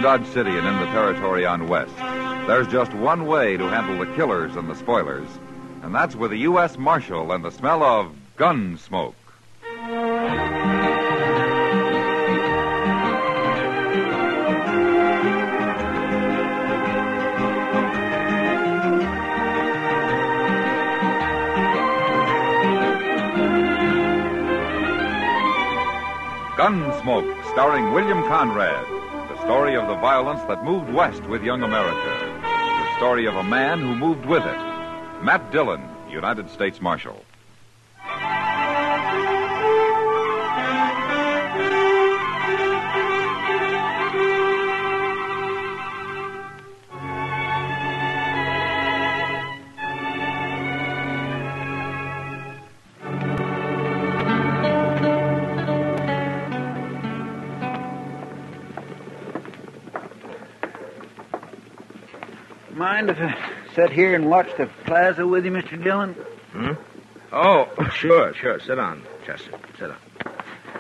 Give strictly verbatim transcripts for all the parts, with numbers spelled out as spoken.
Dodge City and in the territory on West, there's just one way to handle the killers and the spoilers, and that's with a U S Marshal and the smell of gun smoke. Gunsmoke, starring William Conrad. The story of the violence that moved west with young America. The story of a man who moved with it. Matt Dillon, United States Marshal. Mind if I sit here and watch the plaza with you, Mister Dillon? Hmm? Oh, sure, sure. Sit down, Chester. Sit down.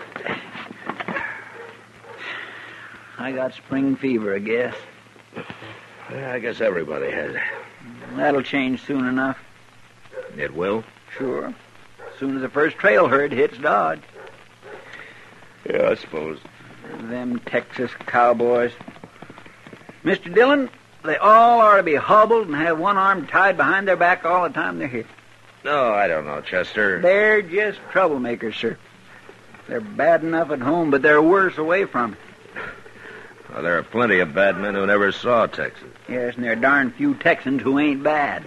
I got spring fever, I guess. Yeah, I guess everybody has it. That'll change soon enough. It will? Sure. As soon as the first trail herd hits Dodge. Yeah, I suppose. Them Texas cowboys. Mister Dillon, they all ought to be hobbled and have one arm tied behind their back all the time they're here. No, I don't know, Chester. They're just troublemakers, sir. They're bad enough at home, but they're worse away from it. Well, there are plenty of bad men who never saw Texas. Yes, and there are darn few Texans who ain't bad.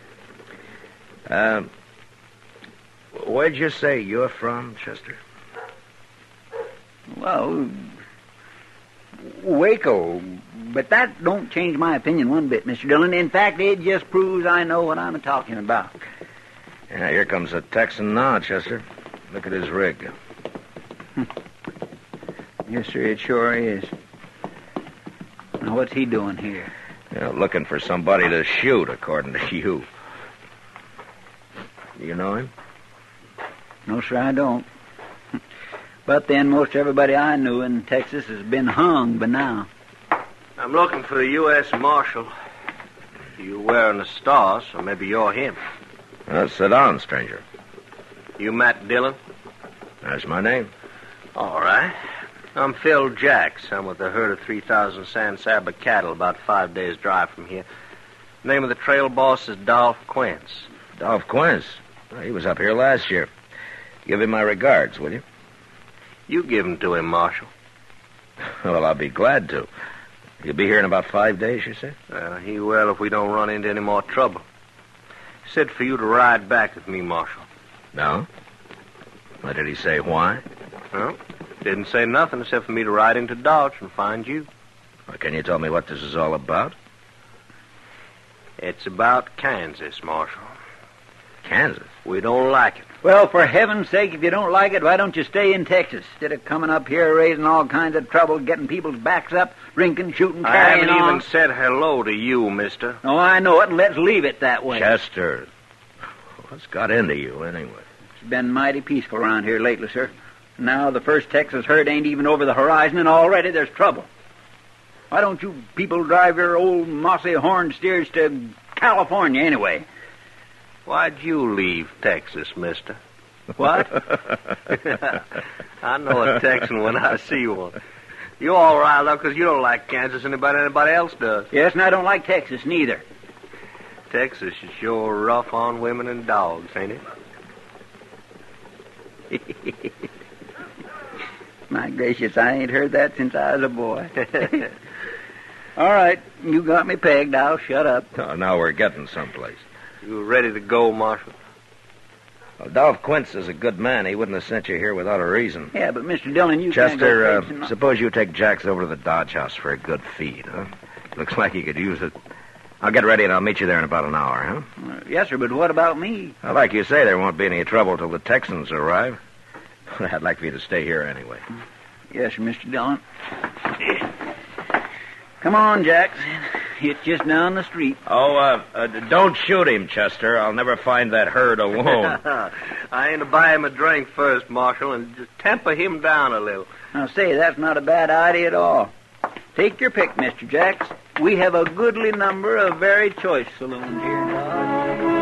Um, where'd you say you're from, Chester? Well, Waco. But that don't change my opinion one bit, Mister Dillon. In fact, it just proves I know what I'm talking about. Yeah, here comes a Texan now, Chester. Look at his rig. Yes, sir, it sure is. Now, what's he doing here? Yeah, looking for somebody to shoot, according to you. Do you know him? No, sir, I don't. But then most everybody I knew in Texas has been hung by now. I'm looking for the U S Marshal. You wearing a star, so maybe you're him. Uh, sit down, stranger. You Matt Dillon? That's my name. All right. I'm Phil Jacks. I'm with a herd of three thousand San Saba cattle about five days' drive from here. Name of the trail boss is Dolph Quince. Dolph Quince? Well, he was up here last year. Give him my regards, will you? You give them to him, Marshal. Well, I'll be glad to. He'll be here in about five days, you say? Well, he will if we don't run into any more trouble. He said for you to ride back with me, Marshal. No? What did he say, why? Well, didn't say nothing except for me to ride into Dodge and find you. Well, can you tell me what this is all about? It's about Kansas, Marshal. Kansas? We don't like it. Well, for heaven's sake, if you don't like it, why don't you stay in Texas instead of coming up here raising all kinds of trouble, getting people's backs up, drinking, shooting, I carrying haven't on? even said hello to you, mister. Oh, I know it, and let's leave it that way. Chester, what's got into you anyway? It's been mighty peaceful around here lately, sir. Now the first Texas herd ain't even over the horizon, and already there's trouble. Why don't you people drive your old mossy horned steers to California anyway? Why'd you leave Texas, mister? What? I know a Texan when I see one. You all riled up because you don't like Kansas any better than anybody else does. Yes, and I don't like Texas neither. Texas is sure rough on women and dogs, ain't it? My gracious, I ain't heard that since I was a boy. All right, you got me pegged. I'll shut up. Oh, now we're getting someplace. You ready to go, Marshal? Well, Dolph Quince is a good man. He wouldn't have sent you here without a reason. Yeah, but Mister Dillon, you Chester, can't go uh, fixing- suppose you take Jacks over to the Dodge House for a good feed, huh? Looks like he could use it. I'll get ready and I'll meet you there in about an hour, huh? Uh, yes, sir, but what about me? Well, like you say, there won't be any trouble till the Texans arrive. I'd like for you to stay here anyway. Yes, sir, Mister Dillon. Come on, Jack. It's just down the street. Oh, uh, uh, don't shoot him, Chester. I'll never find that herd alone. I ain't to buy him a drink first, Marshal, and just temper him down a little. Now, say, that's not a bad idea at all. Take your pick, Mister Jacks. We have a goodly number of very choice saloons here in Dodge.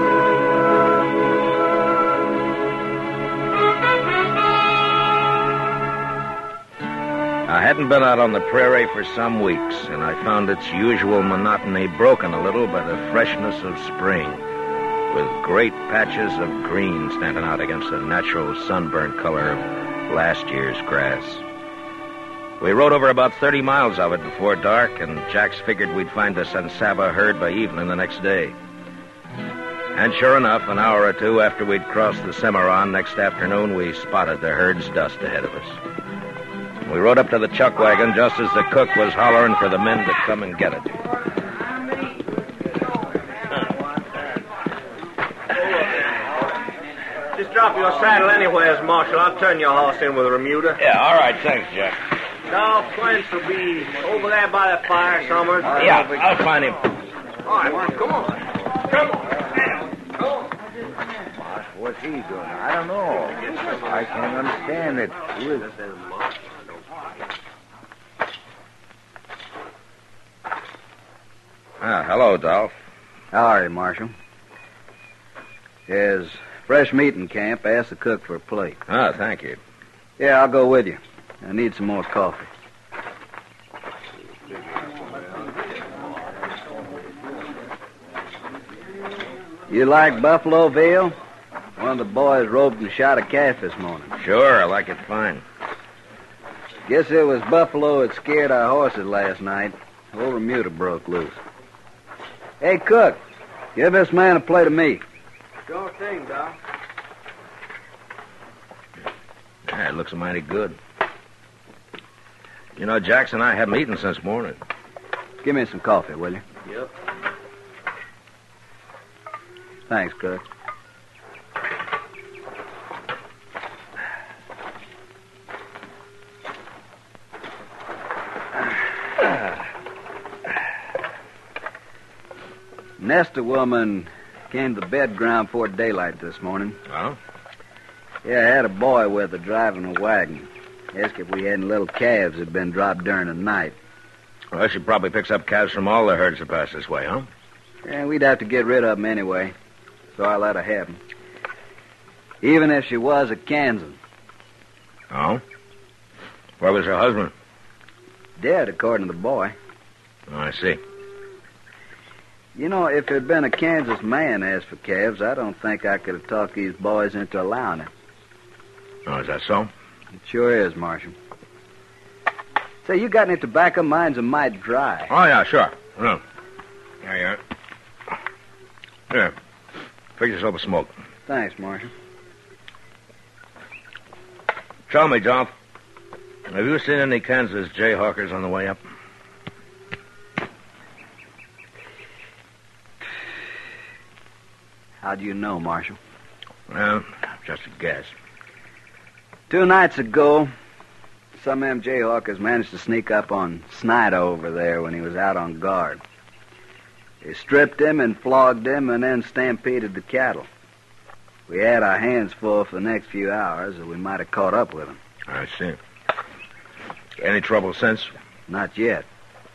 I hadn't been out on the prairie for some weeks, and I found its usual monotony broken a little by the freshness of spring, with great patches of green standing out against the natural sunburnt color of last year's grass. We rode over about thirty miles of it before dark, and Jacks figured we'd find the San Saba herd by evening the next day. And sure enough, an hour or two after we'd crossed the Cimarron next afternoon, we spotted the herd's dust ahead of us. We rode up to the chuck wagon just as the cook was hollering for the men to come and get it. Just drop your saddle anywheres, Marshal. I'll turn your horse in with a remuda. Yeah, all right, thanks, Jack. Now, Quince will be over there by the fire somewhere. Yeah, I'll find him. All right, come on. Come on. Come on. What's he doing? I don't know. I can't understand it. Who is it? Ah, hello, Dolph. How are you, Marshal? There's fresh meat in camp. Ask the cook for a plate. Ah, thank you. Yeah, I'll go with you. I need some more coffee. You like buffalo veal? One of the boys roped and shot a calf this morning. Sure, I like it fine. Guess it was buffalo that scared our horses last night. Old remuda broke loose. Hey, cook, give this man a plate of meat. Sure thing, Doc. Yeah, it looks mighty good. You know, Jackson and I haven't eaten since morning. Give me some coffee, will you? Yep. Thanks, cook. Nesta woman came to the bed ground before daylight this morning. Well? Yeah, I had a boy with her driving a wagon. Asked if we had any little calves that had been dropped during the night. Well, she probably picks up calves from all the herds that pass this way, huh? Yeah, we'd have to get rid of them anyway, so I let her have them. Even if she was a Kansan. Oh? Where was her husband? Dead, according to the boy. Oh, I see. You know, if there'd been a Kansas man asked for calves, I don't think I could have talked these boys into allowing it. Oh, is that so? It sure is, Marshal. Say, you got any tobacco? Mine's a mite dry. Oh, yeah, sure. No. There you are. Here. Fix yourself a smoke. Thanks, Marshal. Tell me, Dolph, have you seen any Kansas jayhawkers on the way up? How do you know, Marshal? Well, just a guess. Two nights ago, some of them jayhawkers managed to sneak up on Snyder over there when he was out on guard. They stripped him and flogged him and then stampeded the cattle. We had our hands full for the next few hours, or we might have caught up with them. I see. Any trouble since? Not yet.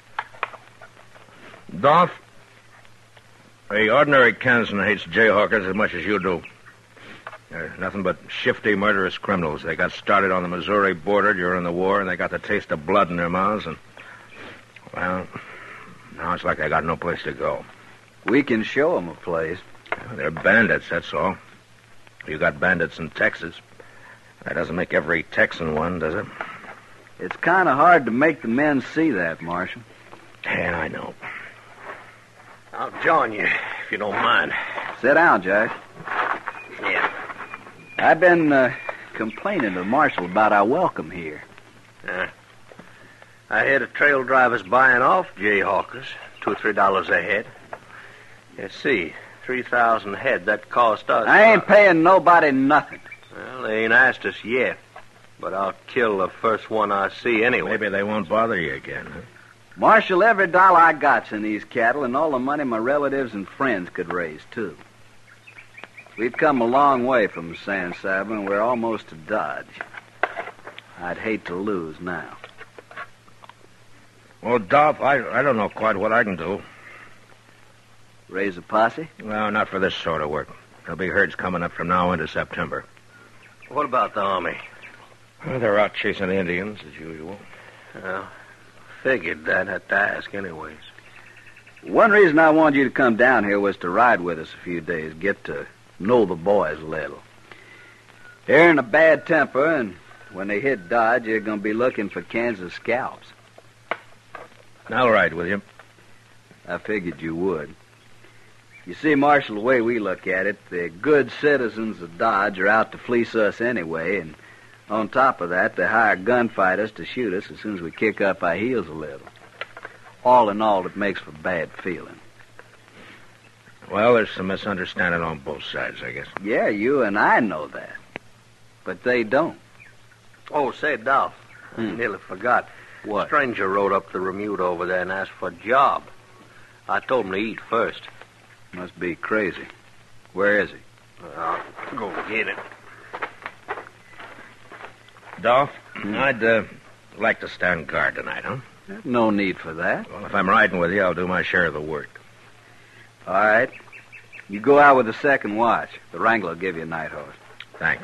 Dolph, the ordinary Kansan hates jayhawkers as much as you do. They're nothing but shifty, murderous criminals. They got started on the Missouri border during the war, and they got the taste of blood in their mouths, and, well, now it's like they got no place to go. We can show them a place. Well, they're bandits, that's all. You got bandits in Texas. That doesn't make every Texan one, does it? It's kind of hard to make the men see that, Marshal. Yeah, I know. I'll join you, if you don't mind. Sit down, Jack. Yeah. I've been uh, complaining to the Marshal about our welcome here. Yeah. I hear the trail drivers buying off jayhawkers, two or three dollars a head. You see, three thousand head, that cost us... I ain't paying nobody nothing. Well, they ain't asked us yet, but I'll kill the first one I see anyway. Maybe they won't bother you again, huh? Marshal, every dollar I got's in these cattle and all the money my relatives and friends could raise, too. We've come a long way from San Saba, and we're almost to Dodge. I'd hate to lose now. Well, Dolph, I, I don't know quite what I can do. Raise a posse? No, not for this sort of work. There'll be herds coming up from now into September. What about the Army? Well, they're out chasing the Indians, as usual. Well, figured that. Had to ask anyways. One reason I wanted you to come down here was to ride with us a few days, get to know the boys a little. They're in a bad temper, and when they hit Dodge, they're going to be looking for Kansas scalps. I'll ride with you. I figured you would. You see, Marshal, the way we look at it, the good citizens of Dodge are out to fleece us anyway, and on top of that, they hire gunfighters to shoot us as soon as we kick up our heels a little. All in all, it makes for bad feeling. Well, there's some misunderstanding on both sides, I guess. Yeah, you and I know that. But they don't. Oh, say, Dolph, I Hmm. nearly forgot. What? A stranger rode up the Remuda over there and asked for a job. I told him to eat first. Must be crazy. Where is he? I'll go get it. Dolph, I'd uh, like to stand guard tonight, huh? No need for that. Well, if I'm riding with you, I'll do my share of the work. All right. You go out with the second watch. The Wrangler will give you a night horse. Thanks.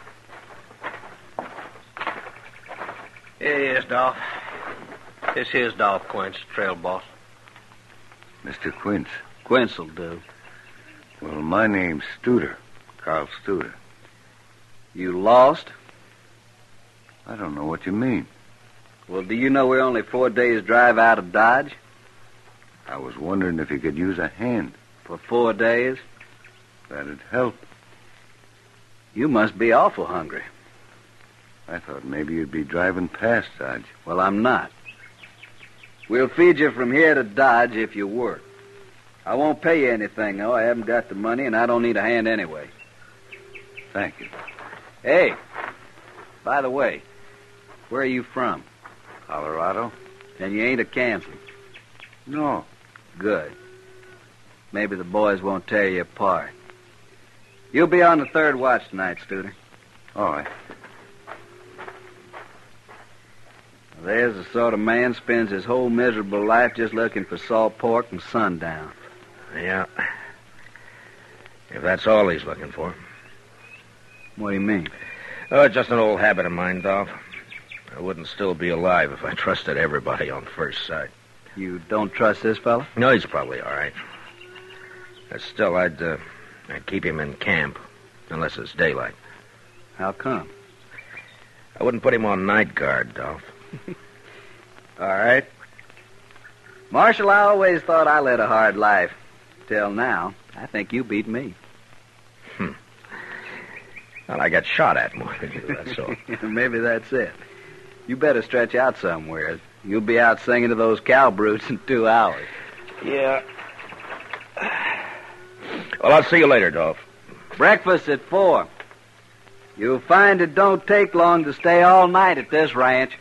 Here he is, Dolph. This here's Dolph Quince, trail boss. Mister Quince. Quince will do. Well, my name's Studer. Carl Studer. You lost? I don't know what you mean. Well, do you know we're only four days' drive out of Dodge? I was wondering if you could use a hand. For four days? That'd help. You must be awful hungry. I thought maybe you'd be driving past Dodge. Well, I'm not. We'll feed you from here to Dodge if you work. I won't pay you anything, though. I haven't got the money, and I don't need a hand anyway. Thank you. Hey, by the way, where are you from? Colorado? And you ain't a Kansan. No. Good. Maybe the boys won't tear you apart. You'll be on the third watch tonight, Studer. All right. There's the sort of man spends his whole miserable life just looking for salt pork and sundown. Yeah. If that's all he's looking for. What do you mean? Oh, it's just an old habit of mine, Dolph. I wouldn't still be alive if I trusted everybody on first sight. You don't trust this fella? No, he's probably all right. But still, I'd, uh, I'd keep him in camp, unless it's daylight. How come? I wouldn't put him on night guard, Dolph. All right. Marshal, I always thought I led a hard life. Till now, I think you beat me. Hmm. Well, I got shot at more than you, that's all. Maybe that's it. You better stretch out somewhere. You'll be out singing to those cow brutes in two hours. Yeah. Well, I'll see you later, Dolph. Breakfast at four. You'll find it don't take long to stay all night at this ranch.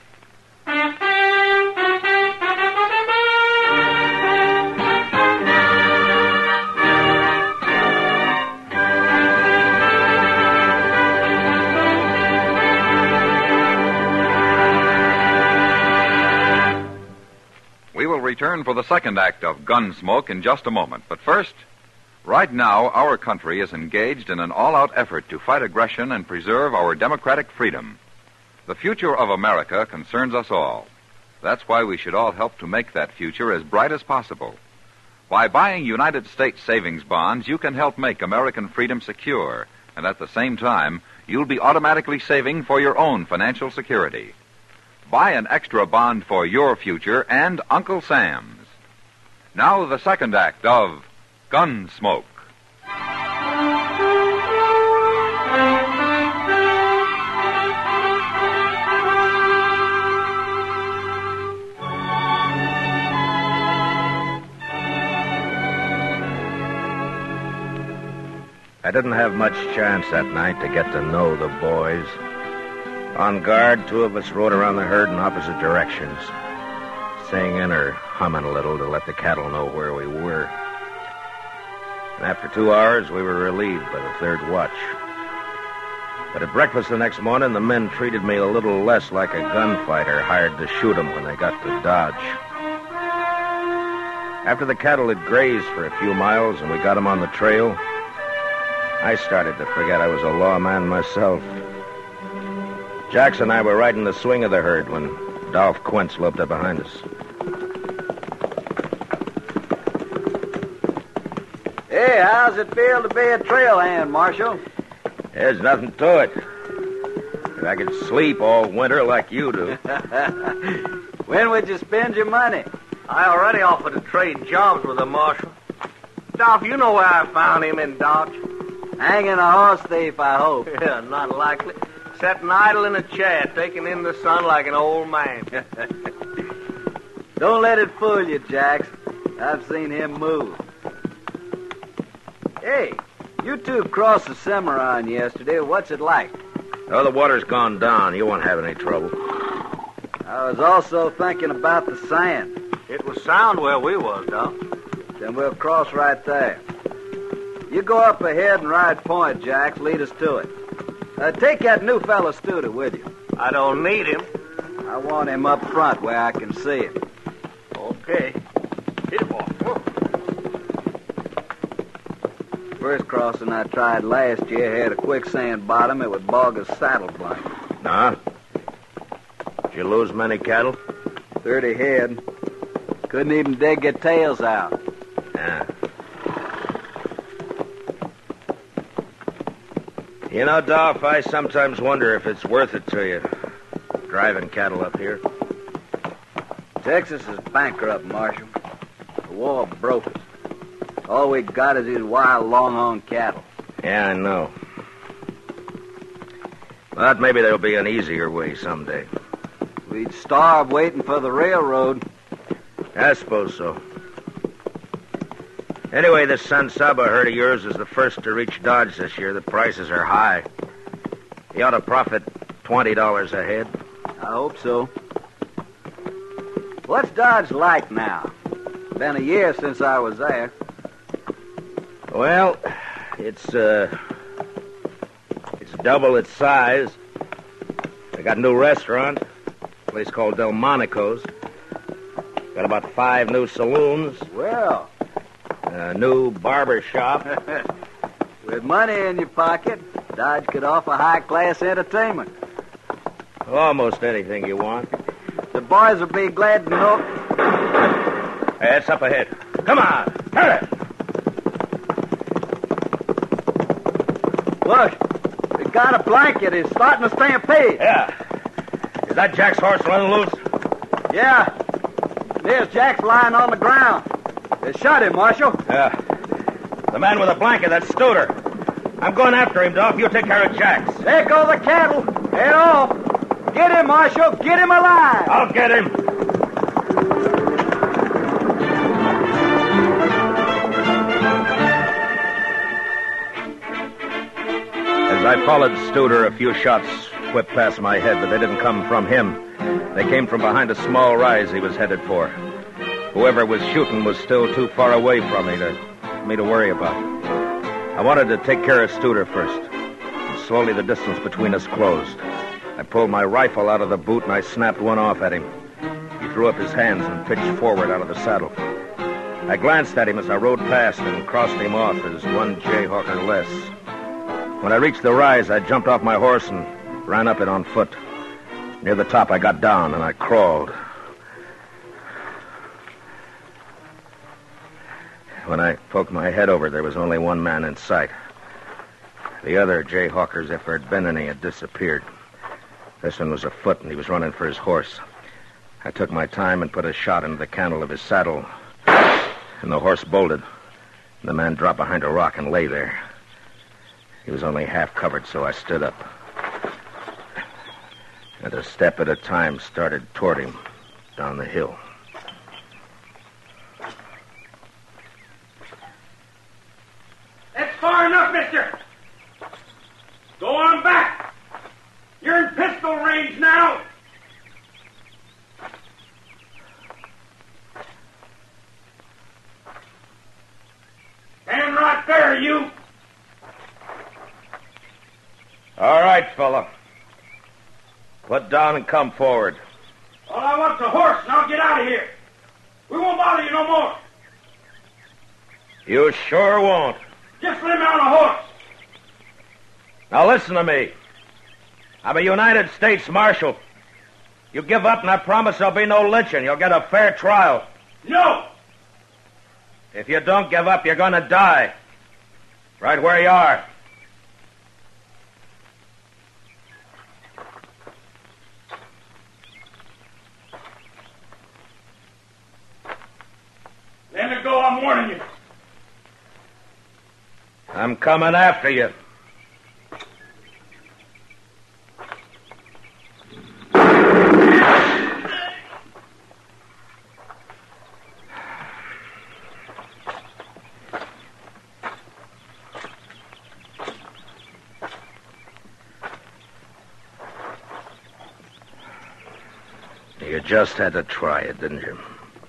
We will return for the second act of Gunsmoke in just a moment. But first, right now, our country is engaged in an all-out effort to fight aggression and preserve our democratic freedom. The future of America concerns us all. That's why we should all help to make that future as bright as possible. By buying United States savings bonds, you can help make American freedom secure, and at the same time, you'll be automatically saving for your own financial security. Buy an extra bond for your future and Uncle Sam's. Now the second act of Gunsmoke. I didn't have much chance that night to get to know the boys. On guard, two of us rode around the herd in opposite directions, singing or humming a little to let the cattle know where we were. And after two hours, we were relieved by the third watch. But at breakfast the next morning, the men treated me a little less like a gunfighter hired to shoot 'em when they got to Dodge. After the cattle had grazed for a few miles and we got them on the trail, I started to forget I was a lawman myself. Jax and I were right in the swing of the herd when Dolph Quint loped up behind us. Hey, how's it feel to be a trail hand, Marshal? There's nothing to it. If I could sleep all winter like you do. When would you spend your money? I already offered to trade jobs with the marshal. Dolph, you know where I found him in Dodge. Hanging a horse thief, I hope. Yeah, not likely. Sitting idle in a chair, taking in the sun like an old man. Don't let it fool you, Jax. I've seen him move. Hey, you two crossed the Cimarron yesterday. What's it like? Oh, the water's gone down. You won't have any trouble. I was also thinking about the sand. It was sound where we was, Dolph. Then we'll cross right there. You go up ahead and ride point, Jax. Lead us to it. Uh, take that new fella Studer with you. I don't need him. I want him up front where I can see him. Okay. Hit him off. First crossing I tried last year had a quicksand bottom. It would bog a saddle blanket. Nah. Did you lose many cattle? Thirty head. Couldn't even dig their tails out. Yeah. You know, Dolph, I sometimes wonder if it's worth it to you, driving cattle up here. Texas is bankrupt, Marshal. The war broke us. All we got is these wild longhorn cattle. Yeah, I know. But maybe there'll be an easier way someday. We'd starve waiting for the railroad. I suppose so. Anyway, this San Saba herd of yours is the first to reach Dodge this year. The prices are high. You ought to profit twenty dollars a head. I hope so. What's Dodge like now? Been a year since I was there. Well, it's, uh... it's double its size. They got a new restaurant, a place called Delmonico's. Got about five new saloons. Well... A new barber shop. With money in your pocket, Dodge could offer high-class entertainment. Almost anything you want. The boys will be glad to know... Hey, it's up ahead. Come on, hurry! Look, we got a blanket. It's starting to stampede. Yeah. Is that Jack's horse running loose? Yeah. There's Jack's lying on the ground. They shot him, Marshal. Yeah. The man with the blanket, that's Studer. I'm going after him, Dolph. You take care of Jack's. There go the cattle. Head off. Get him, Marshal. Get him alive. I'll get him. As I followed Studer, a few shots whipped past my head, but they didn't come from him. They came from behind a small rise he was headed for. Whoever was shooting was still too far away from me to, me to worry about. I wanted to take care of Studer first. And slowly the distance between us closed. I pulled my rifle out of the boot and I snapped one off at him. He threw up his hands and pitched forward out of the saddle. I glanced at him as I rode past and crossed him off as one jayhawker less. When I reached the rise, I jumped off my horse and ran up it on foot. Near the top, I got down and I crawled. When I poked my head over, there was only one man in sight. The other jayhawkers, if there had been any, had disappeared. This one was afoot, and he was running for his horse. I took my time and put a shot into the cantle of his saddle, and the horse bolted. And the man dropped behind a rock and lay there. He was only half covered, so I stood up. And a step at a time started toward him down the hill. That's far enough, mister. Go on back. You're in pistol range now. Stand right there, you. All right, fella. Put down and come forward. All I want's a horse, and I'll get out of here. We won't bother you no more. You sure won't. Just let him out on a horse. Now listen to me. I'm a United States Marshal. You give up and I promise there'll be no lynching. You'll get a fair trial. No. If you don't give up, you're going to die. Right where you are. Let it go, I'm warning you. I'm coming after you. You just had to try it, didn't you?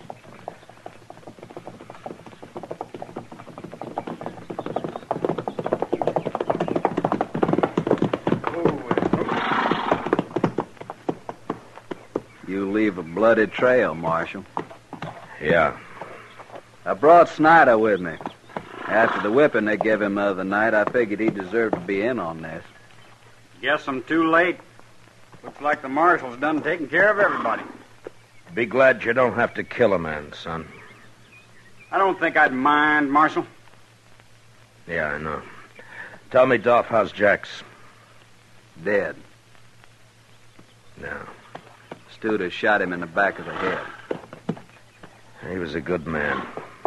You leave a bloody trail, Marshal. Yeah. I brought Snyder with me. After the whipping they gave him the other night, I figured he deserved to be in on this. Guess I'm too late. Looks like the marshal's done taking care of everybody. Be glad you don't have to kill a man, son. I don't think I'd mind, Marshal. Yeah, I know. Tell me, Dolph, how's Jax? Dead. No. Studer shot him in the back of the head. He was a good man.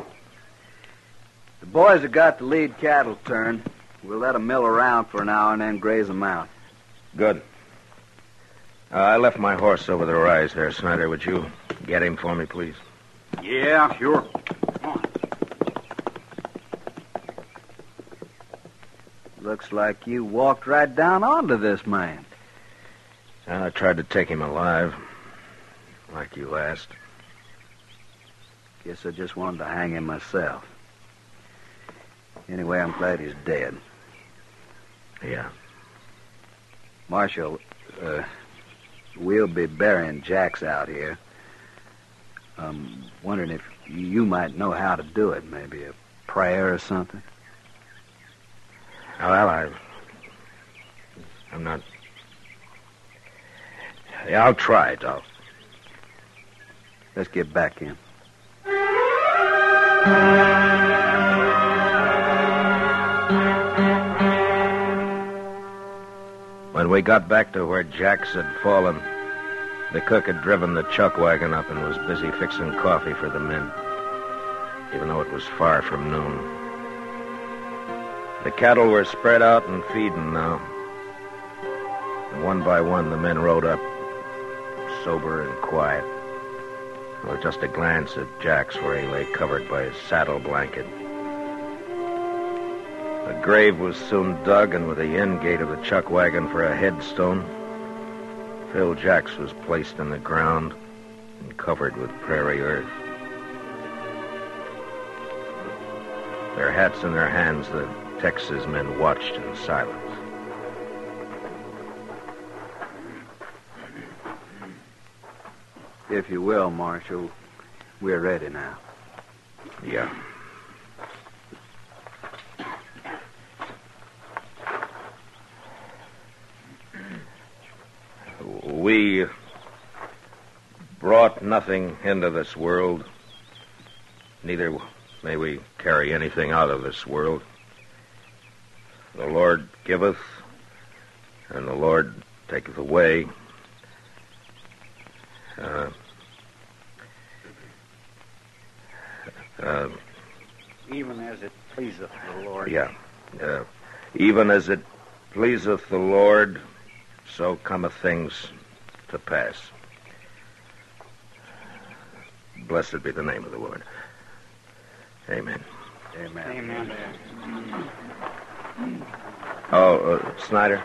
The boys have got the lead cattle turned. We'll let them mill around for an hour and then graze them out. Good. Uh, I left my horse over the rise there, Snyder. Would you get him for me, please? Yeah, sure. Come on. Looks like you walked right down onto this man. I tried to take him alive, like you asked. Guess I just wanted to hang him myself. Anyway, I'm glad he's dead. Yeah. Marshal, uh, we'll be burying Jax out here. I'm wondering if you might know how to do it. Maybe a prayer or something. Well, I... I'm not... Yeah, I'll try, Dolph. Let's get back in. When we got back to where Jax had fallen, the cook had driven the chuck wagon up and was busy fixing coffee for the men, even though it was far from noon. The cattle were spread out and feeding now. And one by one, the men rode up, sober and quiet, with just a glance at Jax where he lay covered by his saddle blanket. A grave was soon dug, and with the end gate of the chuck wagon for a headstone, Phil Jax was placed in the ground and covered with prairie earth. Their hats in their hands, the Texas men watched in silence. If you will, Marshal, we're ready now. Yeah. We brought nothing into this world. Neither may we carry anything out of this world. The Lord giveth, and the Lord taketh away. Uh, uh, Even as it pleaseth the Lord. Yeah. Uh, even as it pleaseth the Lord, so cometh things to pass. Blessed be the name of the Lord. Amen. Amen. Amen. Oh, uh, Snyder,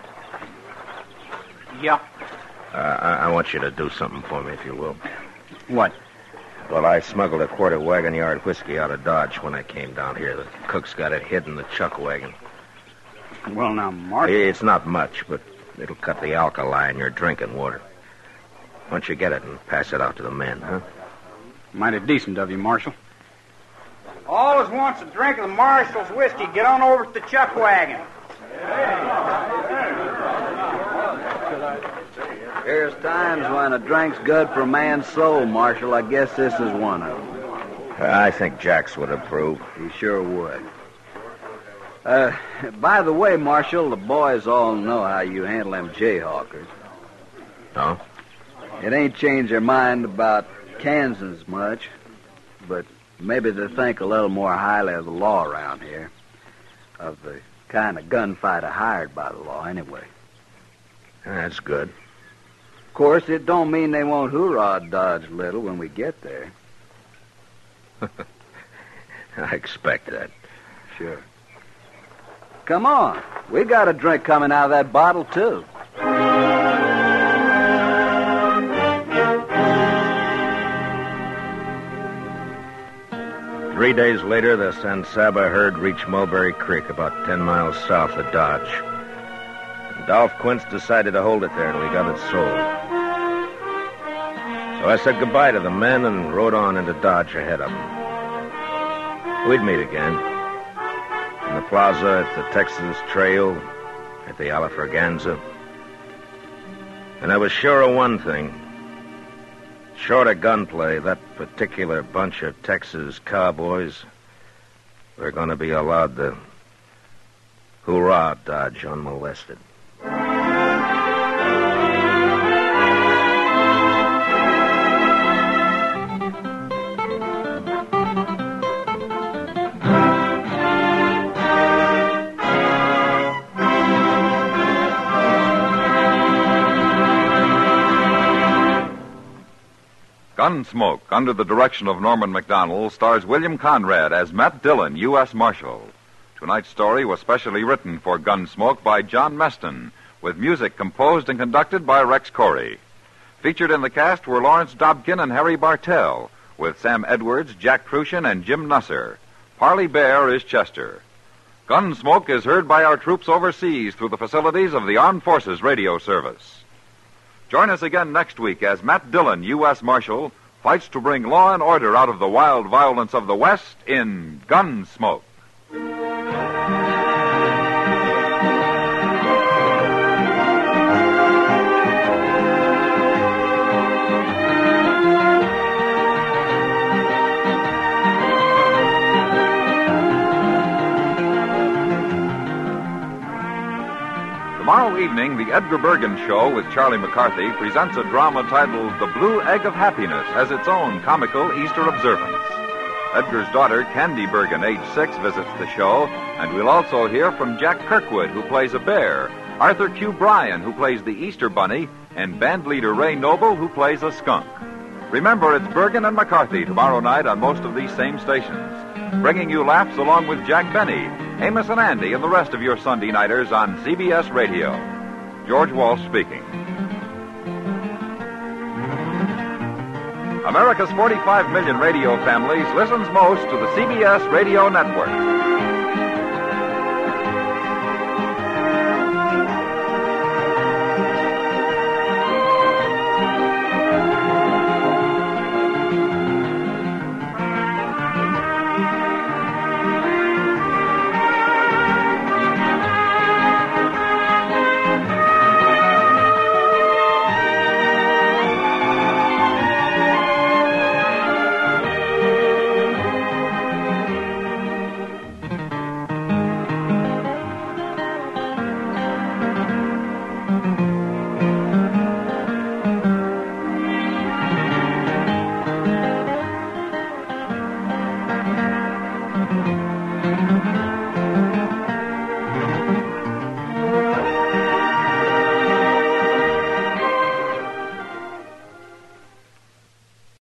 Yeah. uh, I-, I want you to do something for me, if you will. What? Well, I smuggled a quart of wagon yard whiskey out of Dodge when I came down here. The cook's got it hid in the chuck wagon. Well, now, Marshal. It's not much, but it'll cut the alkali in your drinking water. Why don't you get it and pass it out to the men, huh? Mighty decent of you, Marshal. Always wants a drink of the Marshall's whiskey. Get on over to the chuck wagon. There's times when a drink's good for a man's soul, Marshal. I guess this is one of them. I think Jax would approve. He sure would. Uh, by the way, Marshal, the boys all know how you handle them jayhawkers. No? It ain't changed their mind about Kansas much, but maybe they think a little more highly of the law around here. Of the kind of gunfighter hired by the law, anyway. That's good. Of course, it don't mean they won't hoorah Dodge little when we get there. I expect that. Sure. Come on. We got a drink coming out of that bottle, too. Three days later, the San Saba herd reached Mulberry Creek, about ten miles south of Dodge. And Dolph Quince decided to hold it there till he got it sold. So I said goodbye to the men and rode on into Dodge ahead of them. We'd meet again. In the plaza, at the Texas Trail, at the Alafraganza. And I was sure of one thing. Short of gunplay, that particular bunch of Texas cowboys were going to be allowed to hoorah Dodge unmolested. Gunsmoke, under the direction of Norman Macdonald, stars William Conrad as Matt Dillon, U S Marshal. Tonight's story was specially written for Gunsmoke by John Meston, with music composed and conducted by Rex Corey. Featured in the cast were Lawrence Dobkin and Harry Bartell, with Sam Edwards, Jack Crucian, and Jim Nusser. Parley Bear is Chester. Gunsmoke is heard by our troops overseas through the facilities of the Armed Forces Radio Service. Join us again next week as Matt Dillon, U S Marshal, fights to bring law and order out of the wild violence of the West in Gunsmoke. Tomorrow evening, the Edgar Bergen Show with Charlie McCarthy presents a drama titled The Blue Egg of Happiness as its own comical Easter observance. Edgar's daughter, Candy Bergen, age six, visits the show, and we'll also hear from Jack Kirkwood, who plays a bear, Arthur Q. Bryan, who plays the Easter Bunny, and band leader Ray Noble, who plays a skunk. Remember, it's Bergen and McCarthy tomorrow night on most of these same stations, bringing you laughs along with Jack Benny, Amos and Andy, and the rest of your Sunday nighters on C B S Radio. George Walsh speaking. America's forty-five million radio families listens most to the C B S Radio Network.